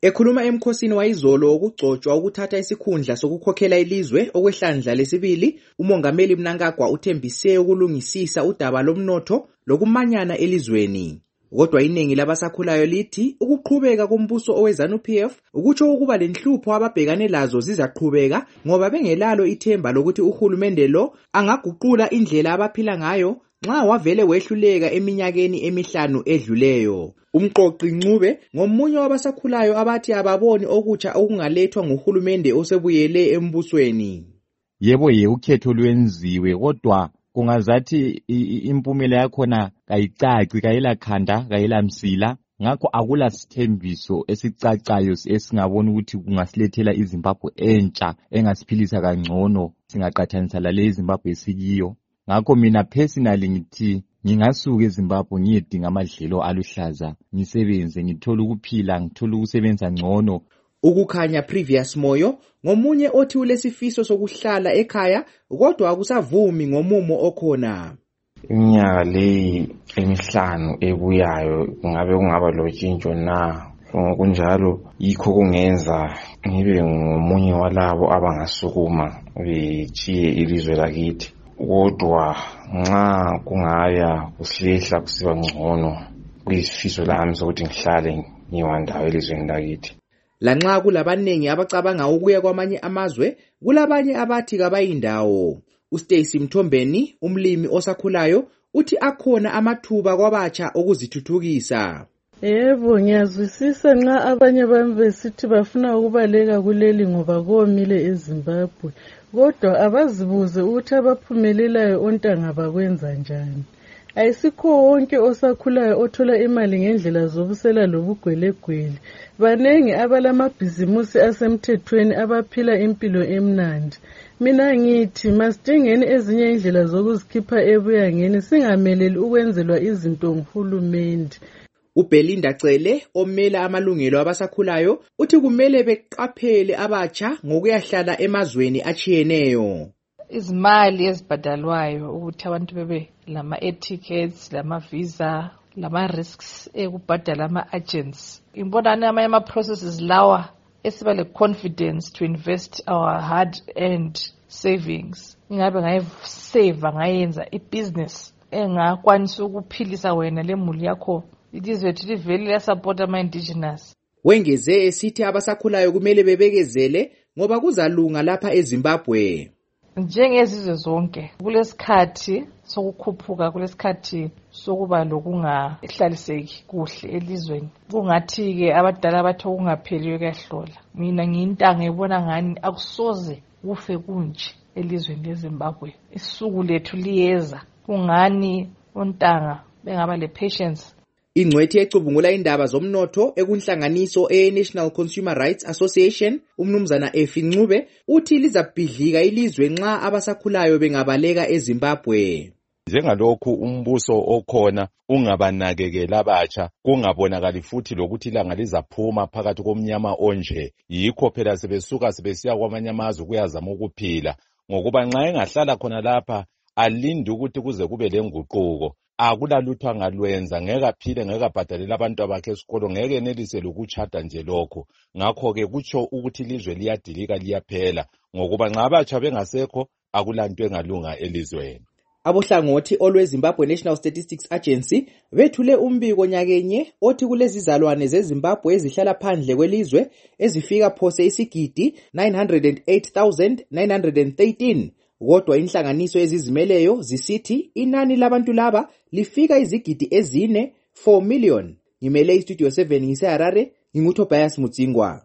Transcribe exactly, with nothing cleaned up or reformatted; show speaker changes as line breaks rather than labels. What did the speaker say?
Ekhuluma emkhosini wayizolo wokugcotshwa ukuthatha isikhundla sokukhokhela ilizwe okwehlandla lesibili, uMongameli Mnangagwa uthembise ukulungisisa udaba lomnotho lokumanyana elizweni. Kodwa iningi labasakhulayo lithi ukuqhubeka kombuso oweZANU P F ukutsho ukuba lenhlupho ababhekane lazo zizaqhubeka ngoba bengelalo ithemba lokuthi uhulumende lo angaguqula indlela abaphila ngayo nxa wavele wehluleka eminyakeni emihlanu edluleyo. Umqoqi Ncube ngomunye wabasakhulayo abathi ababoni okutsha okungalethwa nguhulumende osebuyele embusweni.
Yebo ye ukhetho lwenziwe kodwa kungazathi impumela yakhona kayicaci, kayela khanda, kayela msila, ngakho akula sithembiso esicacayo esingabona ukuthi kungasilethela iZimbabwe entsha engasiphilisa kangcono singaqathanisa lale iZimbabwe esikiyo. Ngakho mina personally ngithi ngingasuka eZimbabwe ngiyedinga amadlelo aluhlaza, ngisebenze, ngithola ukuphila, ngithola ukusebenza ngcono.
Ukukhanya Previous Moyo ngomunye othi ulesifiso sokuhlala ekhaya kodwa akusavumi ngomumo okhona.
Iminyaka leyi emihlanu ebuyayo kungabe kungaba lotshintsho na? Ngokunjalo yikho kungenza ngibe ngomunye walabo abangasukuma betshiye ilizwe lakithi. Kodwa nxa kungaya kuhlehla kusiba ngcono kuyisifiso lami sokuthi ngihlale ngiwandawo elizweni lakithi.
Lanxa kulabanengi abacabanga ukuya kwamanye amazwe, kulabanye abathi kabayindawo. uStacy Mthombeni, umlimi osakhulayo, uthi akhona amathuba kwabatsha okuzithuthukisa.
Yebo, ngiyazwisisa nxa abanye bami besithi bafuna ukubaleka kuleli ngoba komile eZimbabwe. Kodwa abazibuze ukuthi abaphumelelayo ontanga bakwenza njani. Ayisikho wonke osakhulayo othola imali ngendlela zobusela lobugwelegwele. Banengi abalamabhizimusi asemthethweni abaphila impilo emnandi. Mina ngithi masidingeni ezinye indlela zokuzikhipha ebuyangeni singameleli ukwenzelwa izinto nguhulumende.
uBelinda Cele omela amalungelo abasakhulayo uthi kumele beqaphele abatsha ngokuyahlala emazweni achiyeneyo.
Izimali ezibhadalwayo ukuthi abantu bebe lama etickets, lama visa, lama risks ekubhadala ama agents. Imbonana amanye ama processes lawa esiba le confidence to invest our hard earned savings. Ingabe ngayisave ngayenza ibusiness engakwanisa ukuphilisa wena lemuli yakho. Ilizwe ethi livele la support ama indigenous.
Wengeze esithi abasakhulayo kumele bebekezele ngoba kuzalunga lapha eZimbabwe.
Njengezizwe zonke kulesikhathi sokukhuphuka, kulesikhathi sokuba lokungahlaliseki kuhle elizweni. Kungathi ke abadala bathi okungapheliyo kuyahlola. Mina ngiyintanga ebona ngani akusoze kufe kunje elizweni leZimbabwe. Isuku lethu liyeza. Kungani ontanga bengaba le patience.
Ingcwethi ecubungula indaba zomnotho ekunhlanganiso e-National Consumer Rights Association, umnumzana Efi Ncube, uthi lizabhidlika ilizwe nxa abasakhulayo bengabaleka eZimbabwe.
Njengalokhu umbuso okhona ungabanakekela abatsha, kungabonakali futhi lokuthi ilanga lizaphuma phakathi komnyama onje, yikho phela sebesuka sebesiya kwamanye amazwe kuyazama ukuphila. Ngokuba nxa engahlala khona lapha alinde ukuthi kuze kube lenguquko, akulalutho angalwenza, ngeke aphile, ngeke abhadalela abantu abakhe esikolo, ngeke enelise lokutshada nje lokho. Ngakho ke kutsho ukuthi ilizwe liyadilika liyaphela, ngokuba nxa abatsha bengasekho akulanto engalunga elizweni.
Abohlangothi olweZimbabwe National Statistics Agency bethule umbiko nyakenye othi kulezizalwane zeZimbabwe ezihlala phandle kwelizwe ezifika phose isigidi nine hundred eight thousand nine hundred thirteen. Kodwa inhlanganiso ezizimeleyo zisithi inani labantu laba lifika izigidi ezine four million. Ngimele iStudio seven ngise Harare, nginguTobias Mutsingwa.